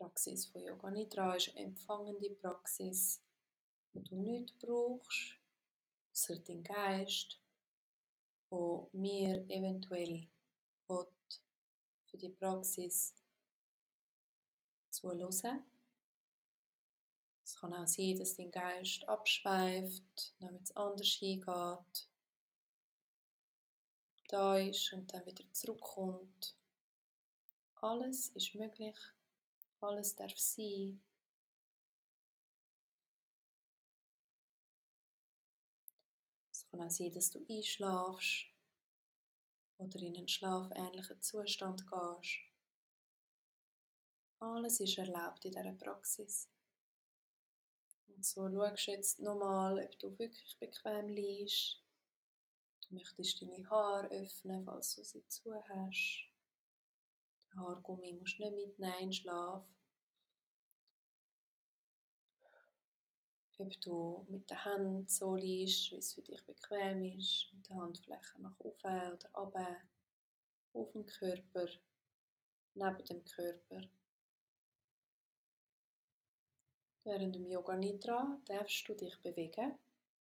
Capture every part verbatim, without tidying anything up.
Praxis von Yoga Nidra ist eine empfangende Praxis, wo du nichts brauchst, außer deinen Geist, wo mir eventuell will für die Praxis zuhören. Es kann auch sein, dass dein Geist abschweift, damit es anders hingeht, da ist und dann wieder zurückkommt. Alles ist möglich, alles darf sein. Es kann auch sein, dass du einschlafst oder in einen schlafähnlichen Zustand gehst. Alles ist erlaubt in dieser Praxis. Und so schaust du jetzt nochmal, ob du wirklich bequem liegst. Du möchtest deine Haare öffnen, falls du sie zu hast. Den Haargummi musst du nicht mitnehmen in den Schlaf. Ob du mit der Hand so liegst, wie es für dich bequem ist, mit der Handfläche nach oben oder runter, auf dem Körper, neben dem Körper. Während dem Yoga Nidra darfst du dich bewegen.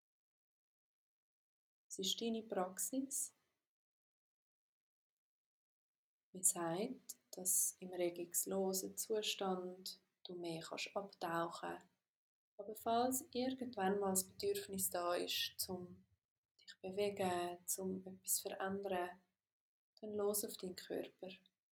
Es ist deine Praxis. Man sagt, dass im regungslosen Zustand du mehr kannst abtauchen. Aber falls irgendwann mal das Bedürfnis da ist, zum dich zu bewegen, zum etwas zu verändern, dann los auf deinen Körper.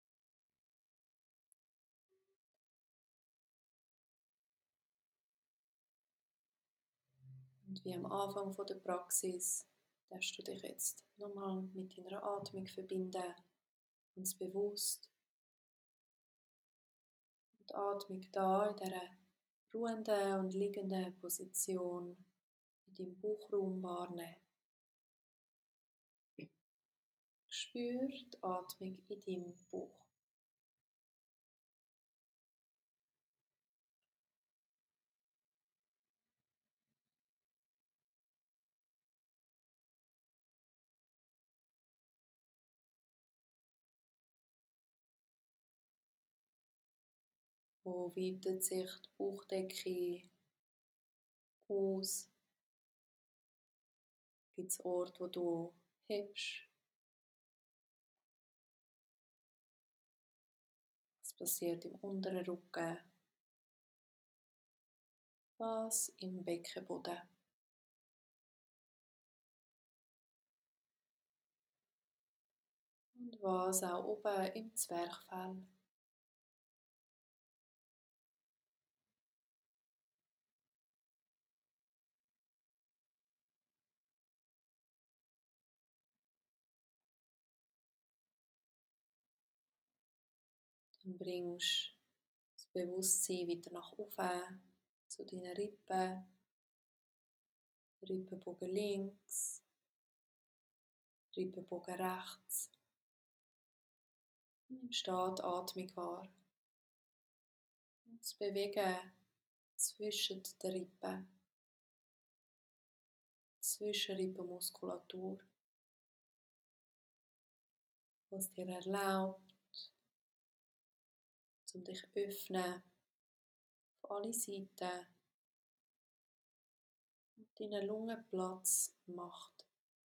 Und wie am Anfang der Praxis darfst du dich jetzt nochmal mit deiner Atmung verbinden, ganz bewusst. Und die Atmung da in dieser ruhenden und liegenden Position in deinem Bauchraum wahrnehmen. Spür die Atmung in deinem Bauch. Wo weitet sich die Bauchdecke aus? Gibt es Orte, wo du hebst? Was passiert im unteren Rücken? Was im Beckenboden? Und was auch oben im Zwerchfell? Dann bringst du das Bewusstsein wieder nach oben zu deinen Rippen, Rippenbogen links, Rippenbogen rechts. Nimmst da die Atmung wahr. Und das Bewegen zwischen den Rippen, Zwischenrippenmuskulatur, was dir erlaubt, um dich zu öffnen auf alle Seiten und deinen Lungen Platz macht.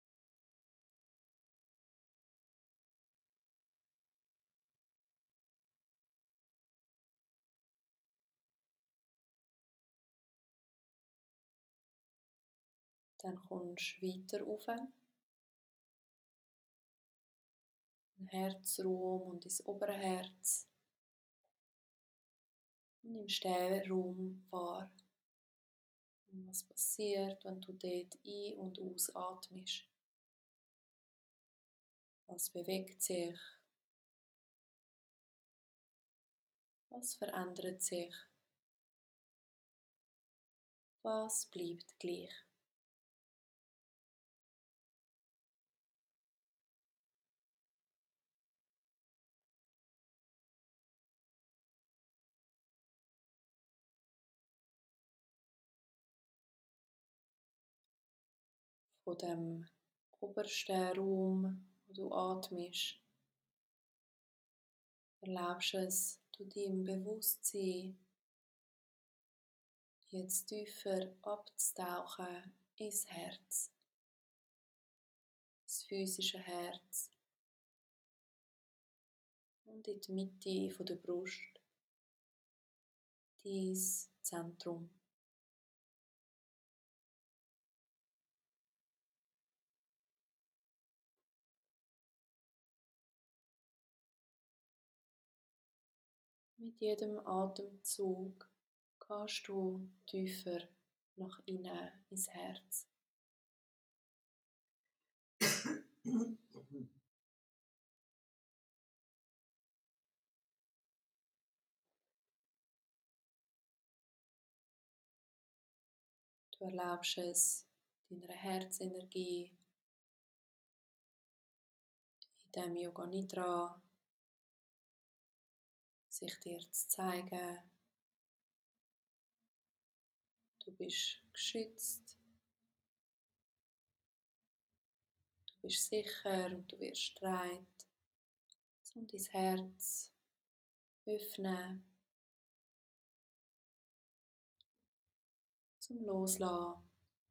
Dann kommst du weiter rauf, in den Herzraum und ins obere Herz. Und nimmst diesen Raum wahr. Und was passiert, wenn du dort ein- und ausatmest? Was bewegt sich? Was verändert sich? Was bleibt gleich? Von dem obersten Raum, wo du atmest, erlaubst du es, du deinem Bewusstsein jetzt tiefer abzutauchen ins Herz, das physische Herz und in die Mitte von der Brust, dein Zentrum. Mit jedem Atemzug gehst du tiefer nach innen ins Herz. Du erlaubst es deiner Herzenergie in diesem Yoga Nidra sich dir zu zeigen. Du bist geschützt, du bist sicher und du wirst getragen, um dein Herz zu öffnen, zum Loslassen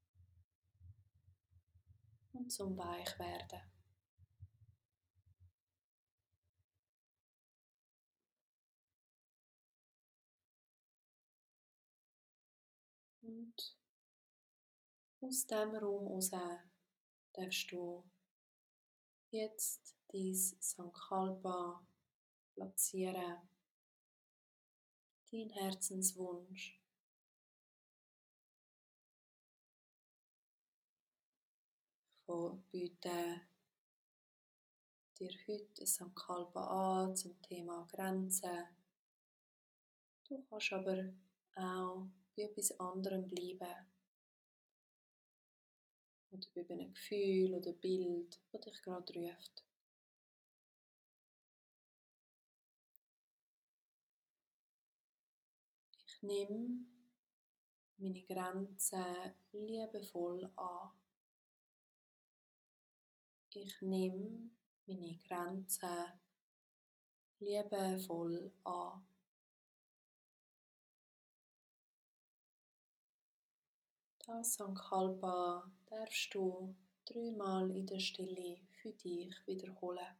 und zum Weichwerden. Und aus diesem Raum heraus darfst du jetzt dein Sankalpa platzieren, dein Herzenswunsch. Von bieten dir heute ein Sankalpa an zum Thema Grenzen. Du kannst aber auch bei etwas anderem bleiben. Oder bei einem Gefühl oder Bild, das dich gerade ruft. Ich nehme meine Grenzen liebevoll an. Ich nehme meine Grenzen liebevoll an. Das Sankalpa darfst du dreimal in der Stille für dich wiederholen.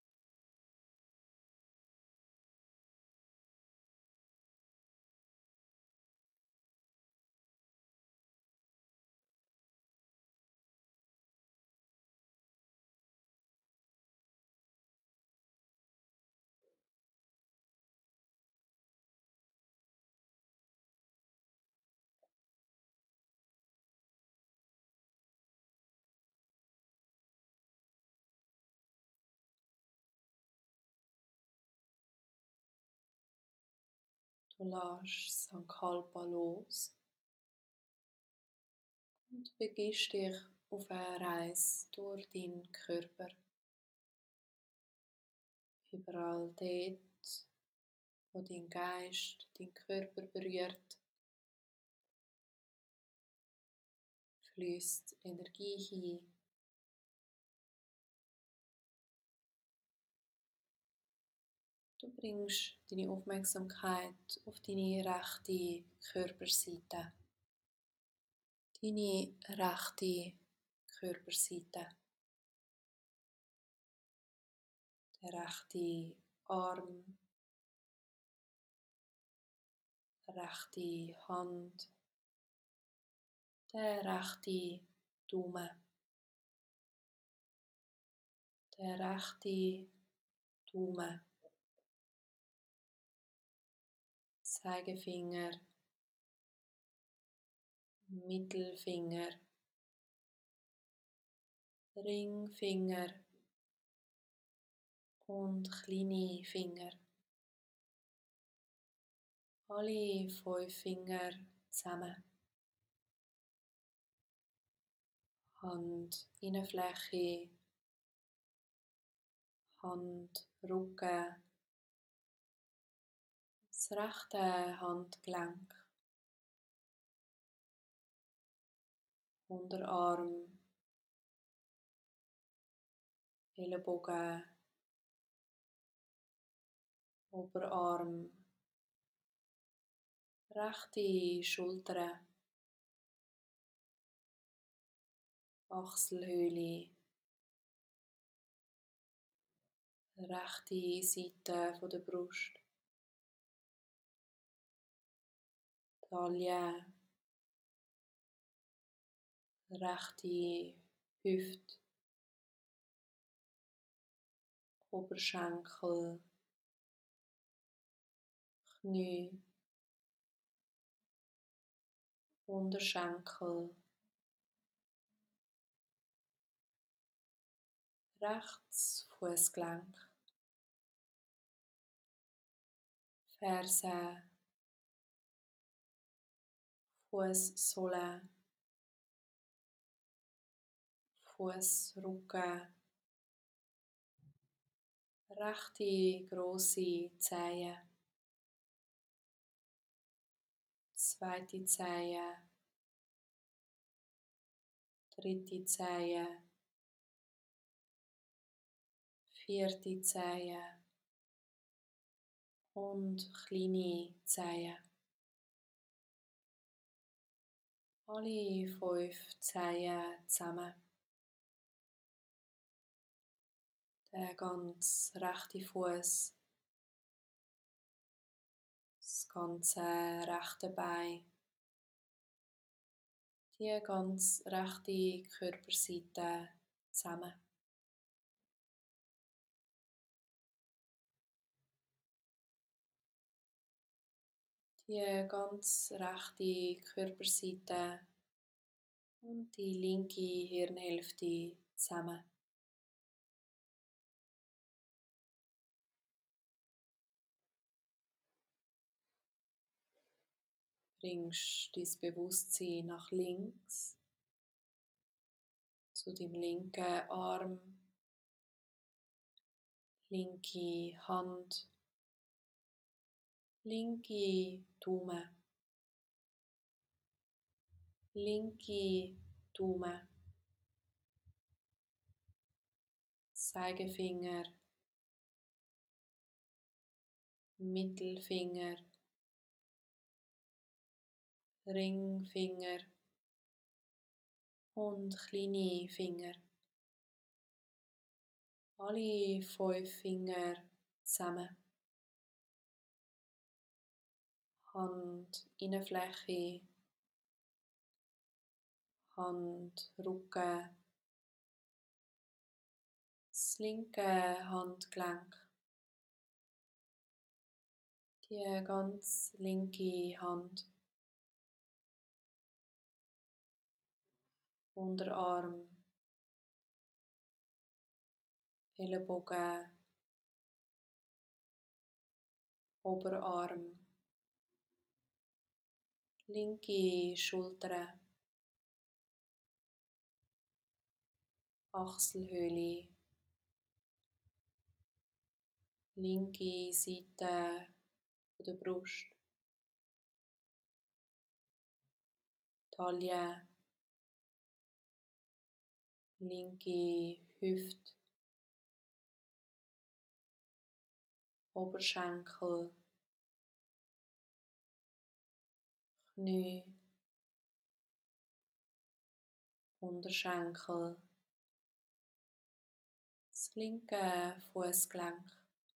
Du lässt Sankalpa los und begibst dich auf eine Reise durch deinen Körper. Überall dort, wo dein Geist deinen Körper berührt, fließt Energie hin. Du bringst deine Aufmerksamkeit auf deine rechte Körperseite. Deine rechte Körperseite. Der rechte Arm, rechte Hand, der rechte Daumen, der rechte Daumen, Zeigefinger, Mittelfinger, Ringfinger und kleine Finger. Alle fünf Finger zusammen. Handinnenfläche, Handrücken, das rechte Handgelenk, Unterarm, Ellenbogen, Oberarm, rechte Schulter, Achselhöhle, rechte Seite von der Brust, Taille, rechte Hüfte, Oberschenkel, Knie, Unterschenkel, rechts Fußgelenk, Ferse, Fußsohle, Fußrücken, rechte grosse Zehe, zweite Zehe, dritte Zehe, vierte Zehe und kleine Zehe. Alle fünf Zehen zusammen. Der ganz rechte Fuß, das ganze rechte Bein, die ganz rechte Körperseite zusammen. Die ganz rechte Körperseite und die linke Hirnhälfte zusammen. Bringst dein Bewusstsein nach links zu deinem linken Arm, linke Hand, linke Daumen, linke Daumen, Zeigefinger, Mittelfinger, Ringfinger und kleine Finger. Alle fünf Finger zusammen. Handinnenfläche, Handrücken, das linke Handgelenk, die ganz linke Hand, Unterarm, Ellenbogen, Oberarm, linke Schulter, Achselhöhle, linke Seite von der Brust, Taille, linke Hüfte, Oberschenkel, Knie, Unterschenkel, das linke Fußgelenk,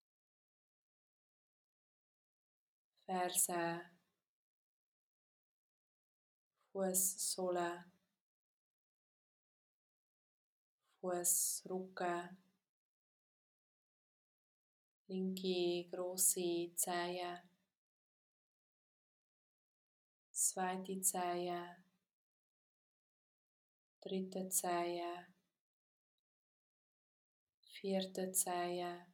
Ferse, Fußsohle, Fußrücken, linke grosse Zehe, zweite Zehe, dritte Zehe, vierte Zehe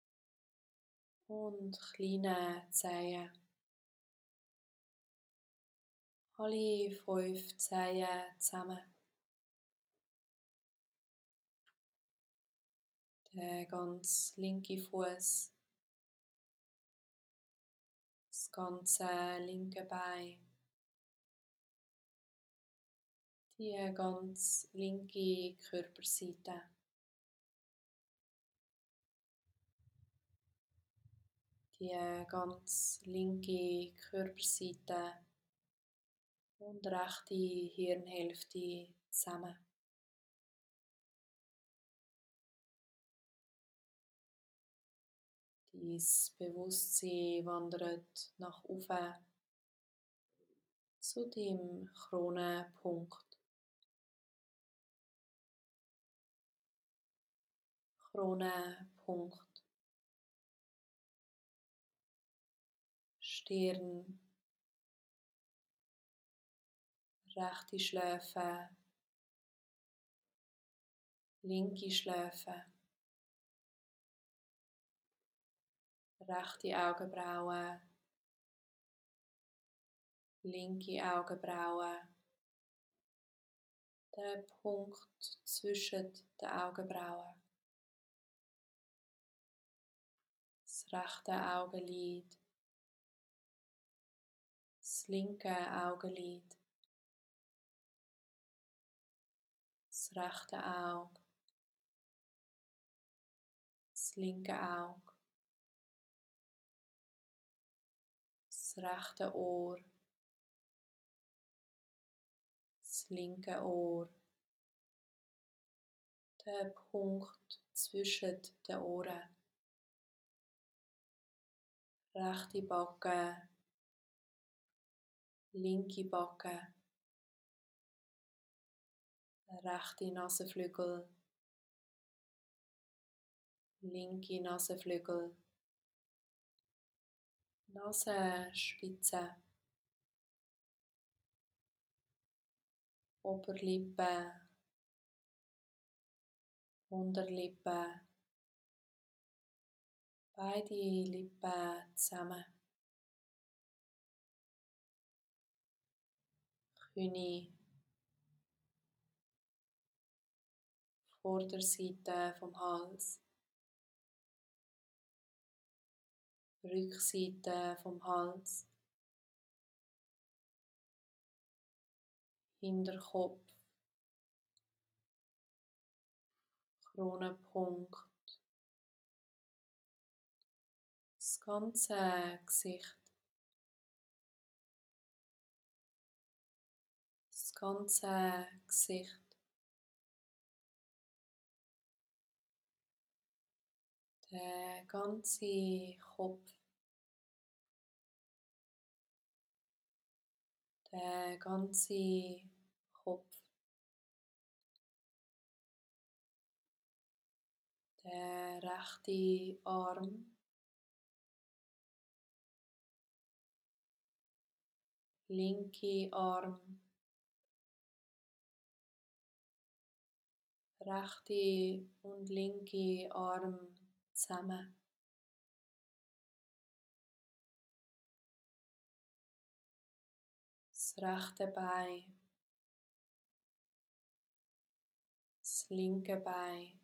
und kleine Zehe. Alle fünf Zehen zusammen. Der ganz linke Fuß, das ganze linke Bein, die ganz linke Körperseite, die ganz linke Körperseite und rechte Hirnhälfte zusammen. Dein Bewusstsein wandert nach oben zu deinem Kronenpunkt. Kronenpunkt. Stirn. Rechte Schläfe. Linke Schläfe. Rechte Augenbrauen. Linke Augenbrauen. Der Punkt zwischen den Augenbrauen. Das rechte Augenlid. Das linke Augenlid. Das rechte Auge. Das linke Auge. Das rechte Ohr. Das linke Ohr. Der Punkt zwischen den Ohren. Rechte Backe. Linke Backe. Rechte Nasenflügel. Linke Nasenflügel. Nasenspitze. Oberlippe. Unterlippe. Beide Lippen zusammen. Knie. Vorderseite vom Hals. Rückseite vom Hals. Hinterkopf. Kronenpunkt. Das ganze Gesicht. Das ganze Gesicht. Der ganze Kopf. Der ganze Kopf. Der rechte Arm. Linke Arm. Rechte und linke Arm zusammen. Das rechte Bein. Das linke Bein.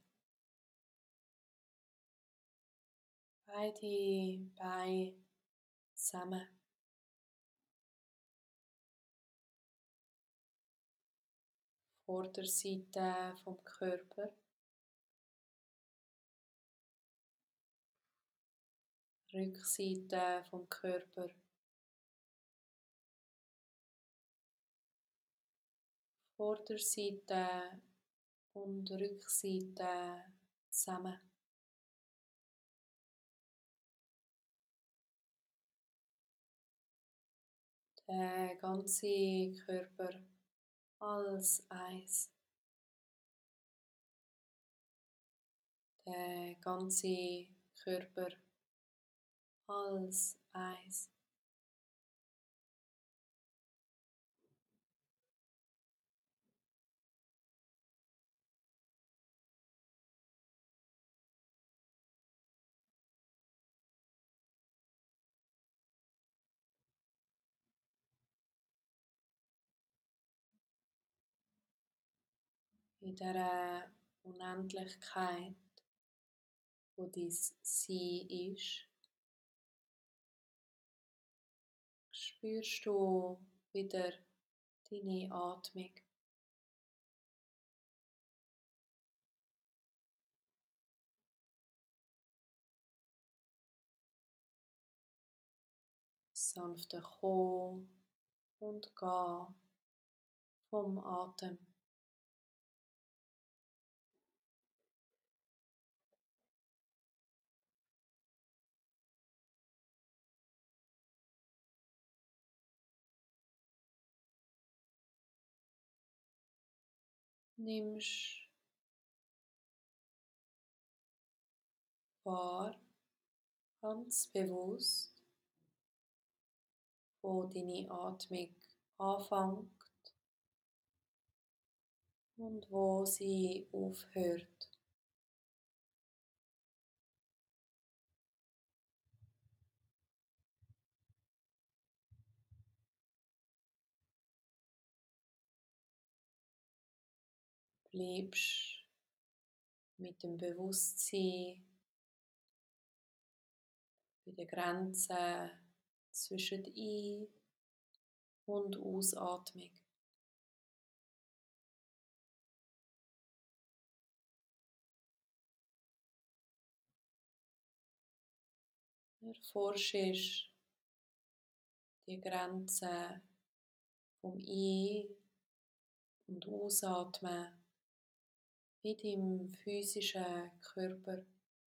Beide Beine zusammen. Vorderseite vom Körper. Rückseite vom Körper. Vorderseite und Rückseite zusammen. Der ganze Körper als eins. Der ganze Körper als eins. In dieser Unendlichkeit, wo dein Sein ist, spürst du wieder deine Atmung. sanfte Kommen und Gehen vom Atem. Nimmst wahr, ganz bewusst, wo deine Atmung anfängt und wo sie aufhört. Bleibst mit dem Bewusstsein bei der Grenze zwischen Ein- und Ausatmung. Erforschst die Grenze vom Ein- und Ausatmen in deinem physischen Körper.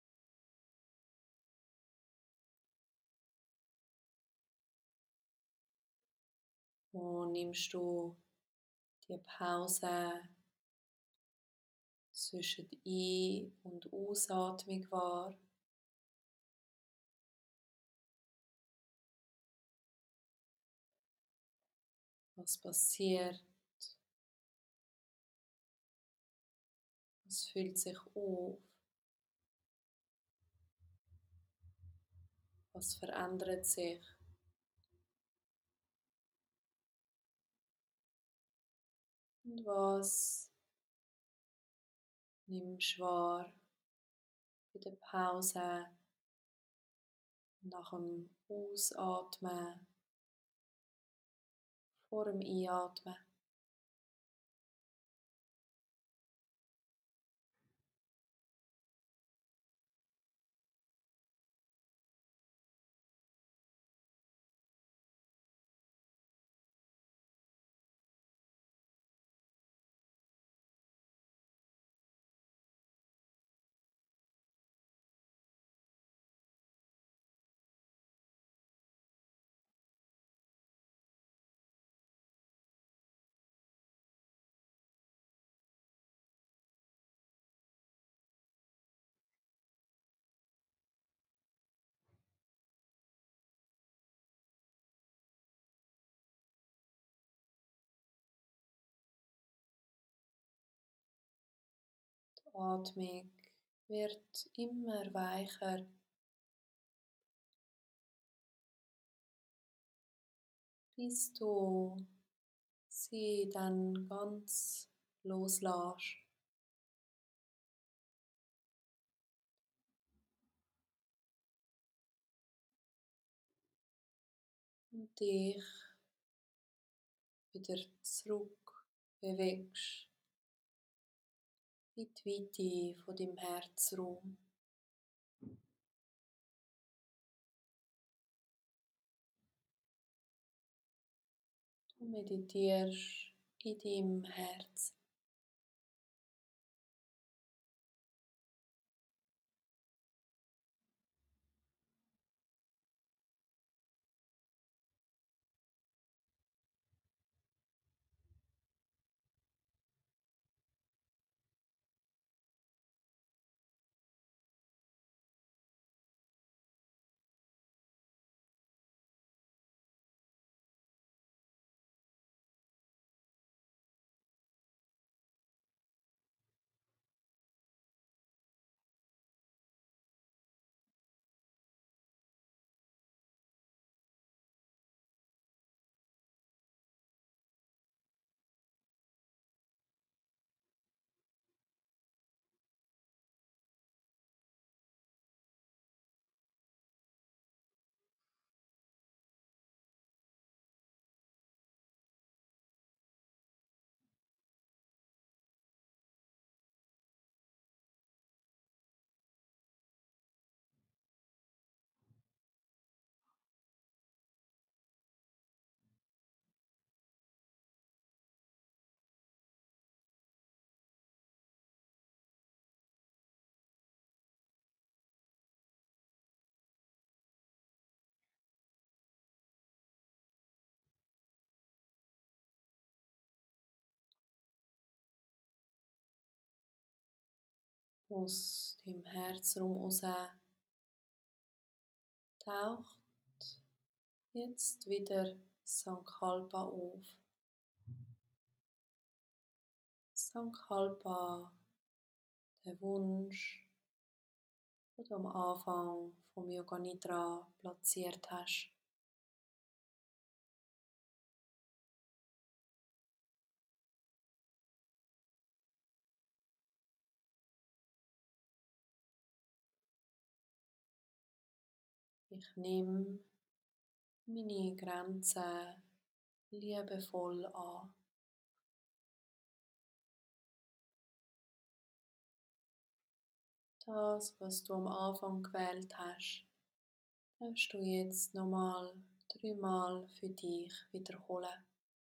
Wo nimmst du die Pause zwischen Ein- und Ausatmung wahr? Was passiert? Was fühlt sich auf? Was verändert sich? Und was nimmst du wahr bei der Pause nach dem Ausatmen, vor dem Einatmen? Die Atmung wird immer weicher, bis du sie dann ganz loslässt und dich wieder zurück bewegst in die Weite von deinem Herzraum. Du meditierst in deinem Herz. aus dem Herzraum raus taucht jetzt wieder Sankalpa auf. Sankalpa, der Wunsch, den du am Anfang vom Yoga Nidra platziert hast. Ich nehme meine Grenzen liebevoll an. Das, was du am Anfang gewählt hast, darfst du jetzt nochmal dreimal für dich wiederholen.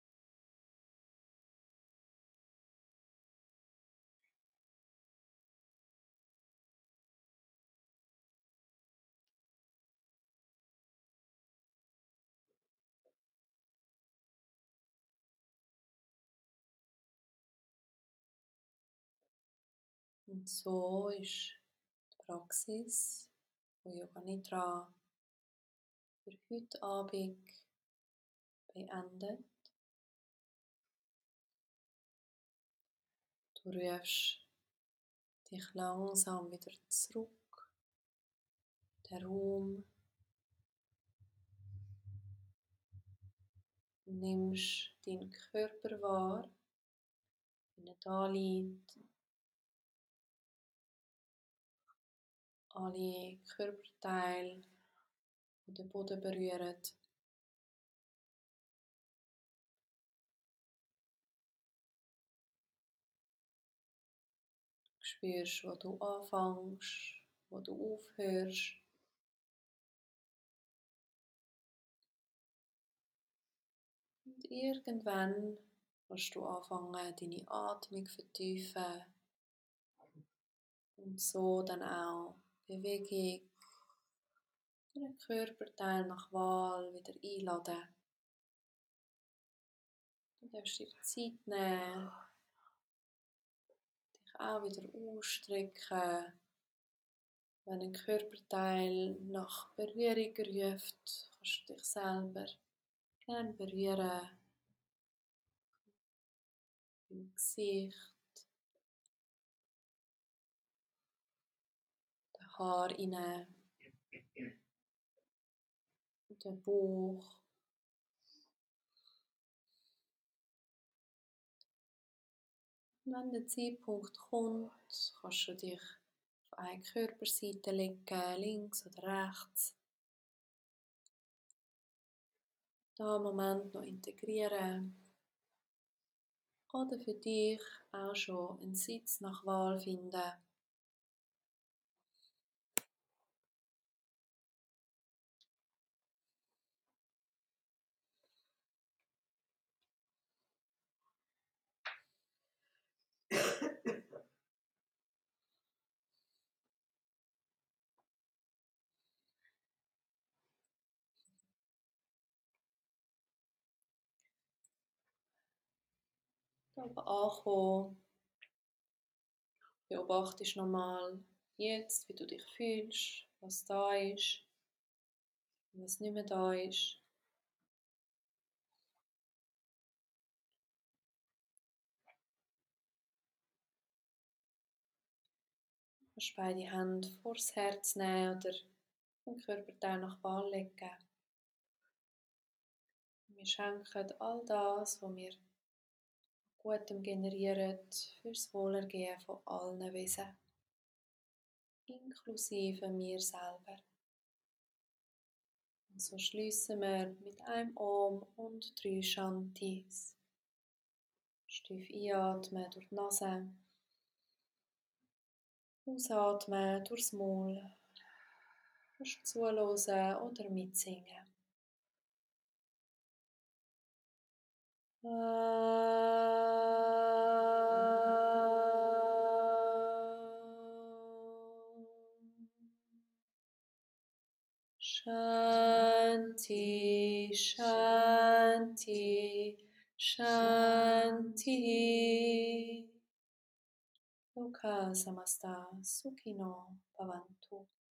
Und so ist die Praxis von Yoga Nidra für heute Abend beendet. Du rufst dich langsam wieder zurück, den Raum, nimmst deinen Körper wahr, wie er da liegt, alle Körperteile, die den Boden berühren. Du spürst, wo du anfängst, wo du aufhörst. Und irgendwann kannst du anfangen, deine Atmung zu vertiefen und so dann auch Bewegung, den Körperteil nach Wahl wieder einladen. Du darfst dir Zeit nehmen, dich auch wieder ausstrecken. Wenn ein Körperteil nach Berührung ruft, kannst du dich selber gerne berühren. Im Gesicht, den Haar rein, den Bauch. Und wenn der Zeitpunkt kommt, kannst du dich auf eine Körperseite legen, links oder rechts. Da einen Moment noch integrieren. Oder für dich auch schon einen Sitz nach Wahl finden. Da oben ankommen, beobachtest nochmal jetzt, wie du dich fühlst, was da ist, was nicht mehr da ist. Du kannst beide Hände vors Herz nehmen oder den Körperteil nach Wahl legen. Wir schenken all das, was wir Gutem generieren, fürs Wohlergehen von allen Wesen, inklusive mir selber. Und so schließen wir mit einem Om und drei Shantis. Tief einatmen durch die Nase, ausatmen durchs Maul. Du kannst zuhören oder mitsingen. Shanti, Shanti, Shanti. Loka samasta sukhino bhavantu.